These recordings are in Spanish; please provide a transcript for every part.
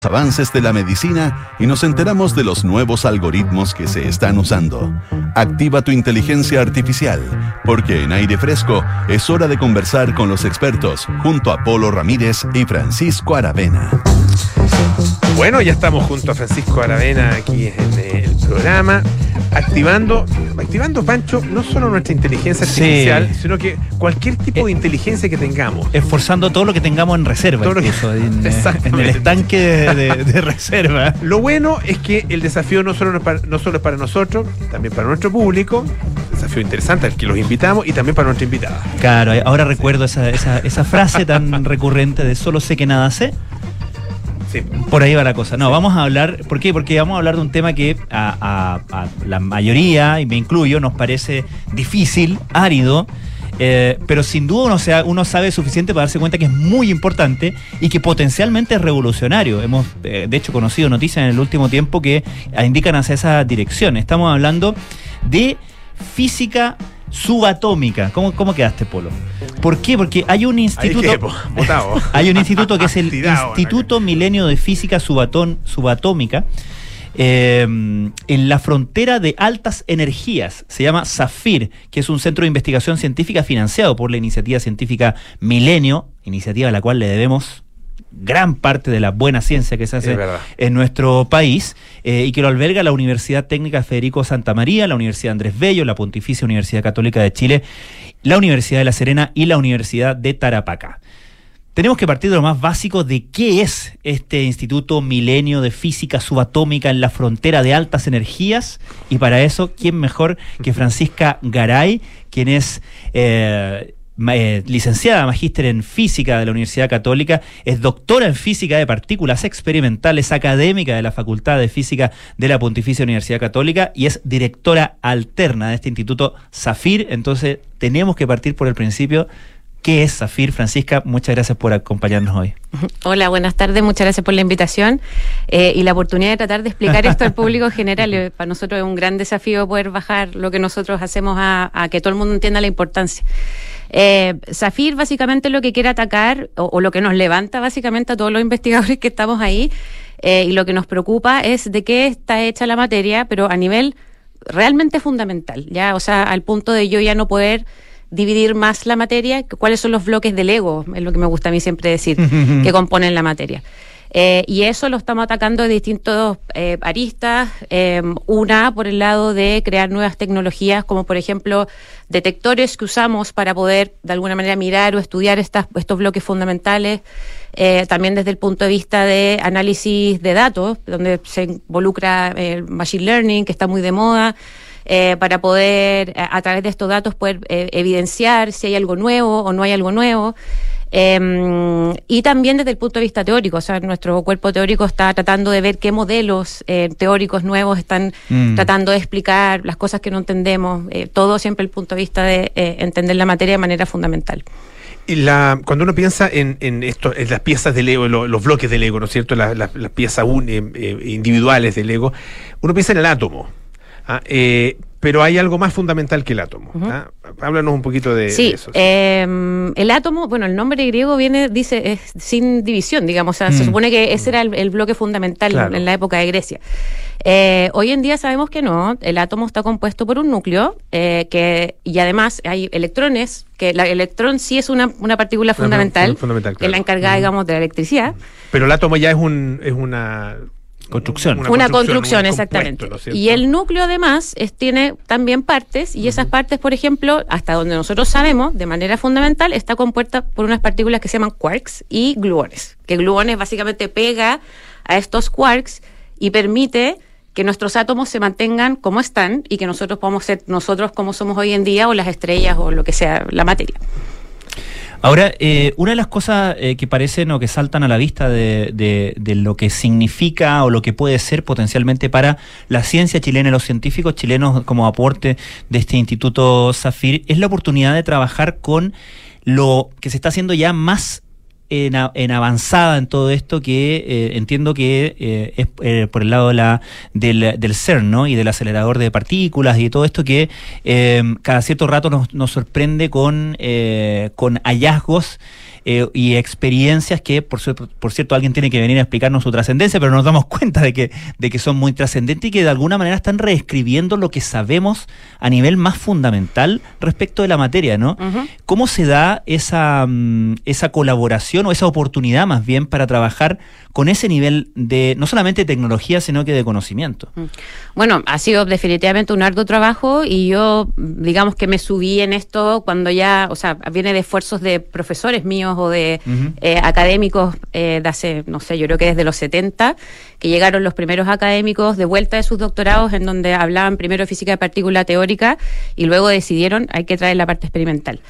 avances de la medicina y nos enteramos de los nuevos algoritmos que se están usando. Activa tu inteligencia artificial, porque en Aire Fresco es hora de conversar con los expertos junto a Polo Ramírez y Francisco Aravena. Bueno, ya estamos junto a Francisco Aravena aquí en el programa, activando, Pancho, no solo nuestra inteligencia artificial, sino que cualquier tipo de inteligencia que tengamos. Esforzando todo lo que tengamos en reserva, en el estanque de reserva. Lo bueno es que el desafío no solo es para nosotros, también para nuestro público, desafío interesante al que los invitamos y también para nuestra invitada. Claro, ahora recuerdo esa frase tan recurrente de solo sé que nada sé. Sí. Por ahí va la cosa. No, sí. Vamos a hablar, ¿por qué? Porque vamos a hablar de un tema que a la mayoría, y me incluyo, nos parece difícil, árido, pero sin duda uno sabe suficiente para darse cuenta que es muy importante y que potencialmente es revolucionario. Hemos, de hecho, conocido noticias en el último tiempo que indican hacia esa dirección. Estamos hablando de física subatómica. ¿Cómo quedaste, Polo? ¿Por qué? Porque hay un instituto. Hay un instituto que es el Instituto Milenio de Física Subatómica en la frontera de altas energías. Se llama SAFIR, que es un centro de investigación científica financiado por la iniciativa científica Milenio, iniciativa a la cual le debemos gran parte de la buena ciencia que se hace en nuestro país, y que lo alberga la Universidad Técnica Federico Santa María, la Universidad Andrés Bello, la Pontificia Universidad Católica de Chile, la Universidad de La Serena y la Universidad de Tarapacá. Tenemos que partir de lo más básico de qué es este Instituto Milenio de Física Subatómica en la frontera de altas energías, y para eso, ¿quién mejor que Francisca Garay, quien es licenciada, magíster en física de la Universidad Católica, es doctora en física de partículas experimentales, académica de la Facultad de Física de la Pontificia Universidad Católica y es directora alterna de este Instituto SAFIR? Entonces tenemos que partir por el principio. ¿Qué es SAFIR? Francisca, muchas gracias por acompañarnos hoy. Hola, buenas tardes, muchas gracias por la invitación y la oportunidad de tratar de explicar esto al público general. Para nosotros es un gran desafío poder bajar lo que nosotros hacemos a que todo el mundo entienda la importancia. SAFIR básicamente lo que quiere atacar o lo que nos levanta básicamente a todos los investigadores que estamos ahí, y lo que nos preocupa es de qué está hecha la materia, pero a nivel realmente fundamental, ya, o sea, al punto de yo ya no poder dividir más la materia, cuáles son los bloques del Lego, es lo que me gusta a mí siempre decir, que componen la materia. Y eso lo estamos atacando de distintos aristas, una por el lado de crear nuevas tecnologías, como por ejemplo detectores que usamos para poder de alguna manera mirar o estudiar estos bloques fundamentales, también desde el punto de vista de análisis de datos, donde se involucra el machine learning, que está muy de moda, para poder, a través de estos datos, poder evidenciar si hay algo nuevo o no hay algo nuevo. Y también desde el punto de vista teórico, o sea, nuestro cuerpo teórico está tratando de ver qué modelos teóricos nuevos están tratando de explicar las cosas que no entendemos, todo siempre el punto de vista de entender la materia de manera fundamental. Y cuando uno piensa en esto, en las piezas del Lego, los bloques del Lego, ¿no es cierto? Las piezas individuales del Lego, uno piensa en el átomo. Pero hay algo más fundamental que el átomo. Háblanos un poquito de eso. El átomo, bueno, el nombre griego dice sin división, digamos, o sea, se supone que ese era el bloque fundamental, claro, en la época de Grecia. Hoy en día sabemos que no, el átomo está compuesto por un núcleo, y además hay electrones, que el electrón sí es una partícula fundamental, claro, que es la encargada, digamos, de la electricidad. Pero el átomo ya es una construcción, exactamente. ¿No es cierto? Y el núcleo además tiene también partes, y esas partes, por ejemplo, hasta donde nosotros sabemos, de manera fundamental, está compuesta por unas partículas que se llaman quarks y gluones, que gluones básicamente pega a estos quarks y permite que nuestros átomos se mantengan como están y que nosotros podamos ser nosotros como somos hoy en día, o las estrellas o lo que sea la materia. Ahora, una de las cosas que parecen o que saltan a la vista de lo que significa o lo que puede ser potencialmente para la ciencia chilena y los científicos chilenos como aporte de este Instituto SAFIR es la oportunidad de trabajar con lo que se está haciendo ya más en avanzada en todo esto, que entiendo que es por el lado del CERN, ¿no? Y del acelerador de partículas y todo esto que cada cierto rato nos sorprende con hallazgos y experiencias que, por cierto, alguien tiene que venir a explicarnos su trascendencia, pero nos damos cuenta de que son muy trascendentes y que de alguna manera están reescribiendo lo que sabemos a nivel más fundamental respecto de la materia, ¿no? Uh-huh. ¿Cómo se da esa colaboración o esa oportunidad más bien para trabajar con ese nivel de, no solamente de tecnología, sino que de conocimiento? Bueno, ha sido definitivamente un arduo trabajo y yo, digamos que me subí en esto cuando ya, o sea, viene de esfuerzos de profesores míos o de académicos de hace, no sé, yo creo que desde los 70, que llegaron los primeros académicos de vuelta de sus doctorados en donde hablaban primero de física de partícula teórica y luego decidieron hay que traer la parte experimental.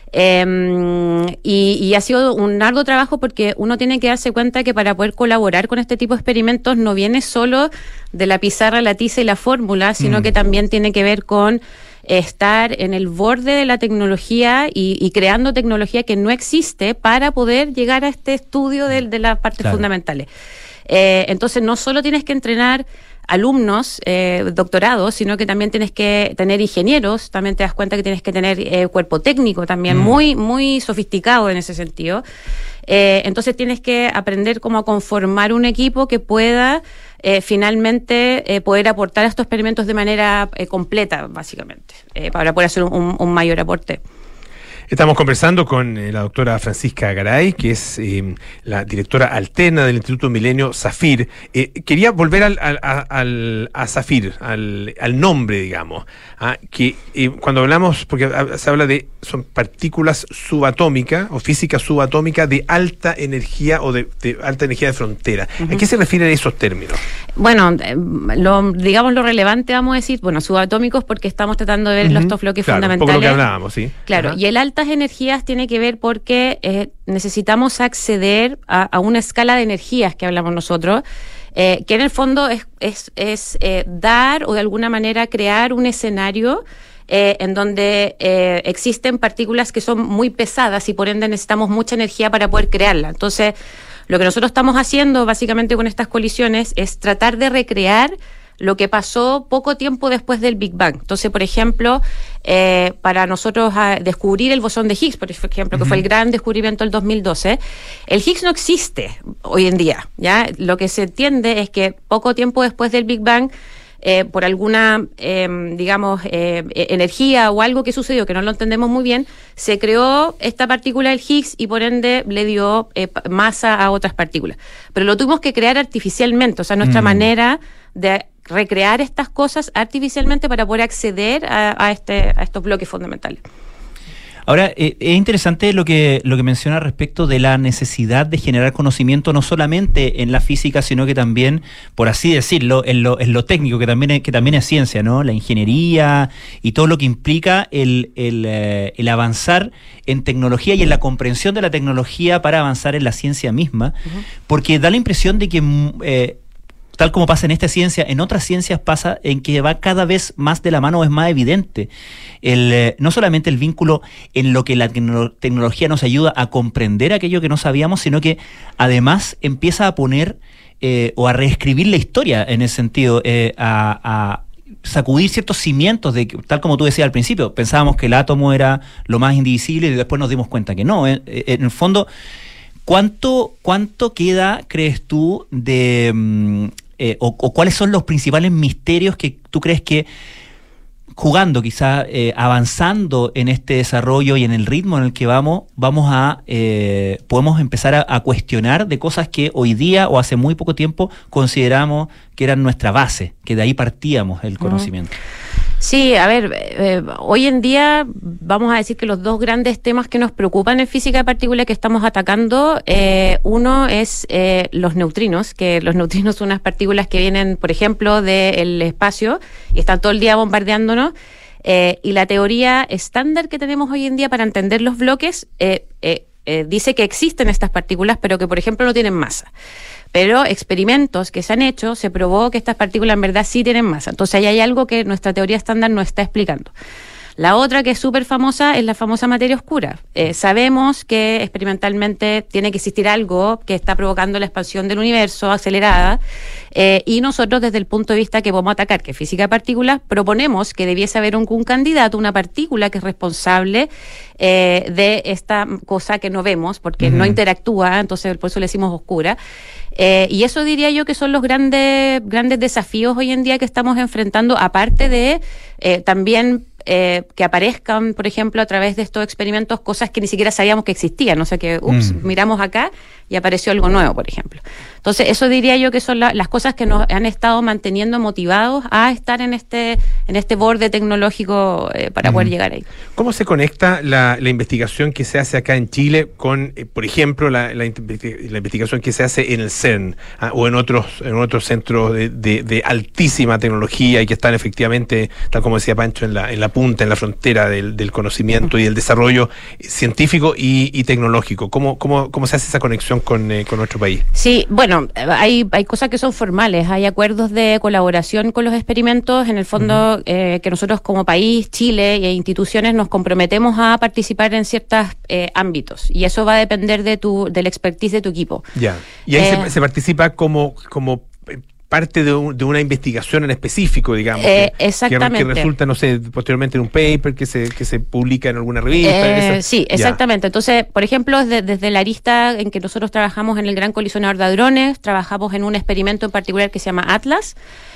Y ha sido un arduo trabajo porque uno tiene que darse cuenta que para poder colaborar con este tipo de experimentos no viene solo de la pizarra, la tiza y la fórmula, sino que también tiene que ver con estar en el borde de la tecnología y creando tecnología que no existe para poder llegar a este estudio de las partes fundamentales. Entonces no solo tienes que entrenar alumnos, doctorados, sino que también tienes que tener ingenieros, también te das cuenta que tienes que tener cuerpo técnico también, muy, muy sofisticado en ese sentido. Entonces tienes que aprender cómo a conformar un equipo que pueda finalmente poder aportar a estos experimentos de manera completa, básicamente, para poder hacer un mayor aporte. Estamos conversando con la doctora Francisca Garay, que es la directora alterna del Instituto Milenio Zafir. Quería volver a Zafir, al nombre, digamos, que cuando hablamos, porque se habla son partículas subatómicas o física subatómica de alta energía o de alta energía de frontera. ¿A qué se refieren esos términos? Bueno, digamos lo relevante, vamos a decir, bueno, subatómicos porque estamos tratando de ver estos bloques fundamentales. Un poco lo que hablábamos, sí. Claro, y el altas energías tiene que ver porque necesitamos acceder a una escala de energías que hablamos nosotros, que en el fondo es dar o de alguna manera crear un escenario en donde existen partículas que son muy pesadas y por ende necesitamos mucha energía para poder crearla. Entonces, lo que nosotros estamos haciendo básicamente con estas colisiones es tratar de recrear lo que pasó poco tiempo después del Big Bang. Entonces, por ejemplo, para nosotros descubrir el bosón de Higgs, por ejemplo, que fue el gran descubrimiento del 2012, el Higgs no existe hoy en día, ¿ya? Lo que se entiende es que poco tiempo después del Big Bang, por alguna, energía o algo que sucedió que no lo entendemos muy bien, se creó esta partícula del Higgs y por ende le dio masa a otras partículas. Pero lo tuvimos que crear artificialmente, o sea, nuestra manera de recrear estas cosas artificialmente para poder acceder a estos bloques fundamentales. Ahora, es interesante lo que menciona respecto de la necesidad de generar conocimiento no solamente en la física, sino que también, por así decirlo, en lo técnico, que también es ciencia, ¿no? La ingeniería y todo lo que implica el avanzar en tecnología y en la comprensión de la tecnología para avanzar en la ciencia misma, porque da la impresión de que tal como pasa en esta ciencia, en otras ciencias pasa en que va cada vez más de la mano, es más evidente no solamente el vínculo en lo que la tecnología nos ayuda a comprender aquello que no sabíamos, sino que además empieza a poner o a reescribir la historia en ese sentido, a sacudir ciertos cimientos de que, tal como tú decías al principio, pensábamos que el átomo era lo más indivisible y después nos dimos cuenta que no. En el fondo, ¿cuánto queda, crees tú, de o cuáles son los principales misterios que tú crees que jugando, quizá avanzando en este desarrollo y en el ritmo en el que podemos empezar a cuestionar de cosas que hoy día o hace muy poco tiempo consideramos que eran nuestra base, que de ahí partíamos el conocimiento? Sí, a ver, hoy en día vamos a decir que los dos grandes temas que nos preocupan en física de partículas que estamos atacando, uno es los neutrinos, que los neutrinos son unas partículas que vienen, por ejemplo, del espacio y están todo el día bombardeándonos, y la teoría estándar que tenemos hoy en día para entender los bloques dice que existen estas partículas, pero que, por ejemplo, no tienen masa. Pero experimentos que se han hecho, se probó que estas partículas en verdad sí tienen masa. Entonces ahí hay algo que nuestra teoría estándar no está explicando. La otra que es súper famosa es la famosa materia oscura. Sabemos que experimentalmente tiene que existir algo que está provocando la expansión del universo acelerada, y nosotros desde el punto de vista que podemos atacar, que es física de partículas, proponemos que debiese haber un candidato, una partícula que es responsable de esta cosa que no vemos, porque no interactúa, entonces por eso le decimos oscura. Y eso diría yo que son los grandes desafíos hoy en día que estamos enfrentando, aparte de también que aparezcan, por ejemplo, a través de estos experimentos cosas que ni siquiera sabíamos que existían, o sea que, miramos acá y apareció algo nuevo, por ejemplo. Entonces, eso diría yo que son las cosas que nos han estado manteniendo motivados a estar en este borde tecnológico para poder llegar ahí. ¿Cómo se conecta la investigación que se hace acá en Chile con, por ejemplo, la investigación que se hace en el CERN o en otros centros de altísima tecnología y que están efectivamente, tal como decía Pancho, en la punta, en la frontera del conocimiento y el desarrollo científico y tecnológico? ¿Cómo se hace esa conexión con nuestro país? Sí, bueno, hay cosas que son formales, hay acuerdos de colaboración con los experimentos, en el fondo que nosotros como país, Chile e instituciones nos comprometemos a participar en ciertos ámbitos, y eso va a depender del expertise de tu equipo. Ya. Y ahí se participa como parte de una investigación en específico, digamos, exactamente. Que resulta, no sé, posteriormente en un paper que se publica en alguna revista. Sí, exactamente. Ya. Entonces, por ejemplo, desde la arista en que nosotros trabajamos en el Gran Colisionador de Hadrones, trabajamos en un experimento en particular que se llama Atlas,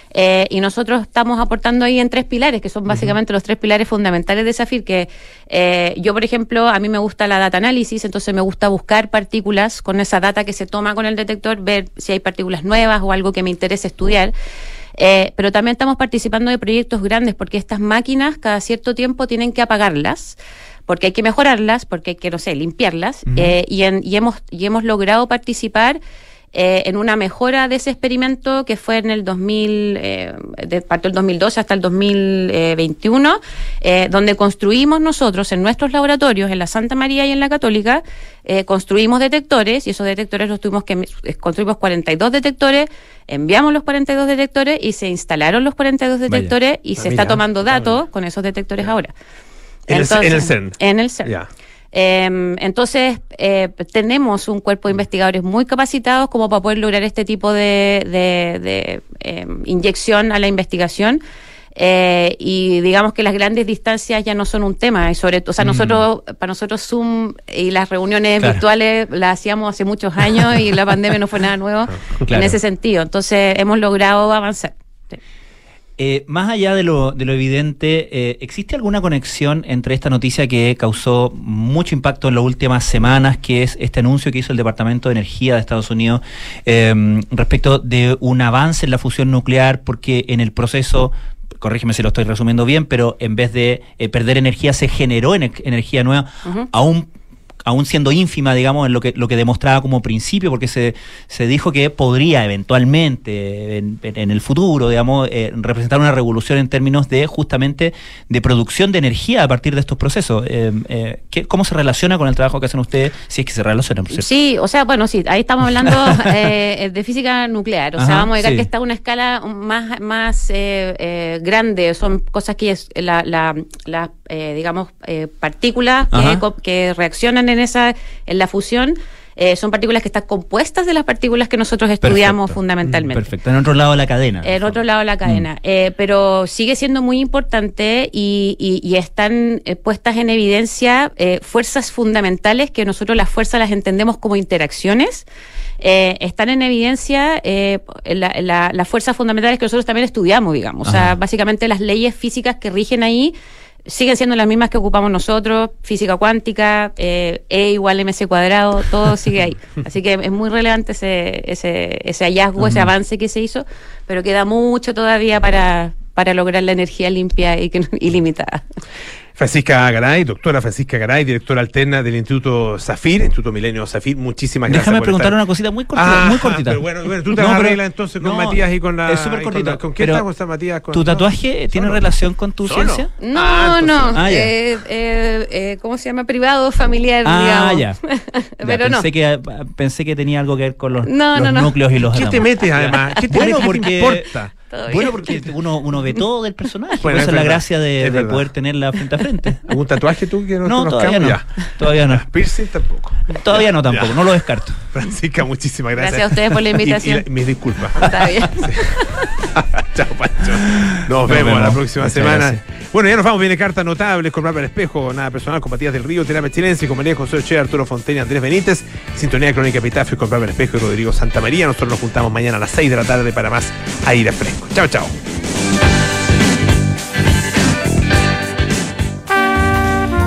y nosotros estamos aportando ahí en 3 pilares, que son básicamente los 3 pilares fundamentales de SAFIR, que yo, por ejemplo, a mí me gusta la data análisis, entonces me gusta buscar partículas con esa data que se toma con el detector, ver si hay partículas nuevas o algo que me interese estudiar. Pero también estamos participando de proyectos grandes, porque estas máquinas cada cierto tiempo tienen que apagarlas, porque hay que mejorarlas, porque hay que, no sé, limpiarlas, y hemos logrado participar en una mejora de ese experimento que fue en el partió el 2012 hasta el 2021, donde construimos nosotros en nuestros laboratorios, en la Santa María y en la Católica, construimos detectores, y esos detectores construimos 42 detectores, enviamos los 42 detectores y se instalaron los 42 detectores. Y se está tomando datos con esos detectores ahora. En el CERN. En el CERN. Ya. Entonces, tenemos un cuerpo de investigadores muy capacitados como para poder lograr este tipo de inyección a la investigación, y digamos que las grandes distancias ya no son un tema, y sobre todo, o sea, para nosotros Zoom y las reuniones virtuales las hacíamos hace muchos años y la pandemia no fue nada nuevo en ese sentido, entonces hemos logrado avanzar. Sí. Más allá de lo evidente, ¿existe alguna conexión entre esta noticia que causó mucho impacto en las últimas semanas, que es este anuncio que hizo el Departamento de Energía de Estados Unidos respecto de un avance en la fusión nuclear, porque en el proceso, corrígeme si lo estoy resumiendo bien, pero en vez de perder energía se generó energía nueva, aún siendo ínfima, digamos, en lo que demostraba como principio, porque se dijo que podría eventualmente, en el futuro, digamos, representar una revolución en términos de, justamente, de producción de energía a partir de estos procesos. ¿Cómo se relaciona con el trabajo que hacen ustedes, si es que se relaciona? Sí, o sea, bueno, sí, ahí estamos hablando de física nuclear, o sea, vamos a ver que está a una escala más grande, son cosas que digamos, partículas que reaccionan en la fusión, son partículas que están compuestas de las partículas que nosotros estudiamos fundamentalmente. Perfecto, en otro lado de la cadena. En otro lado de la cadena. Pero sigue siendo muy importante y están puestas en evidencia fuerzas fundamentales, que nosotros las fuerzas las entendemos como interacciones. Están en evidencia las fuerzas fundamentales que nosotros también estudiamos, digamos. O sea, básicamente las leyes físicas que rigen ahí siguen siendo las mismas que ocupamos nosotros, física cuántica, E igual mc cuadrado, todo sigue ahí. Así que es muy relevante ese hallazgo, ese avance que se hizo, pero queda mucho todavía para lograr la energía limpia y ilimitada. Francisca Garay, doctora Francisca Garay, directora alterna del Instituto SAFIR, Instituto Milenio SAFIR, muchísimas gracias. Déjame preguntar una cosita muy cortita. Pero bueno, tú te vas a arreglar entonces con Matías y con la... Es súper cortita. ¿Con qué estamos, Matías? ¿Tu tatuaje tiene relación con tu ciencia? No. ¿Cómo se llama? Privado, familiar, digamos. Ya. Pero pensé que tenía algo que ver con los núcleos y los átomos. ¿Qué te metes además? ¿Qué te metes? Porque importa? Todo bien. Bueno, porque uno ve todo del personaje. Bueno, esa es la gracia de verdad. poder tenerla frente a frente. ¿Algún tatuaje tú que no No, conozcamos? todavía no. Ya. Todavía no. Piercing tampoco. Todavía no tampoco, no lo descarto. Francisca, muchísimas gracias. Gracias a ustedes por la invitación. Y mis disculpas. Está bien. Chao, Pancho. Nos vemos la próxima Muchas semana. gracias. Bueno, ya nos vamos. Viene Cartas Notables con Bárbara Espejo, Nada Personal con Matías del Río, Terapia Chilense con María José Ochoa, Arturo Fontaine, Andrés Benítez, Sintonía Crónica Epitafio con Bárbara Espejo y Rodrigo Santamaría. Nosotros nos juntamos mañana a las 6 de la tarde para más Aire Fresco. Chao, chao.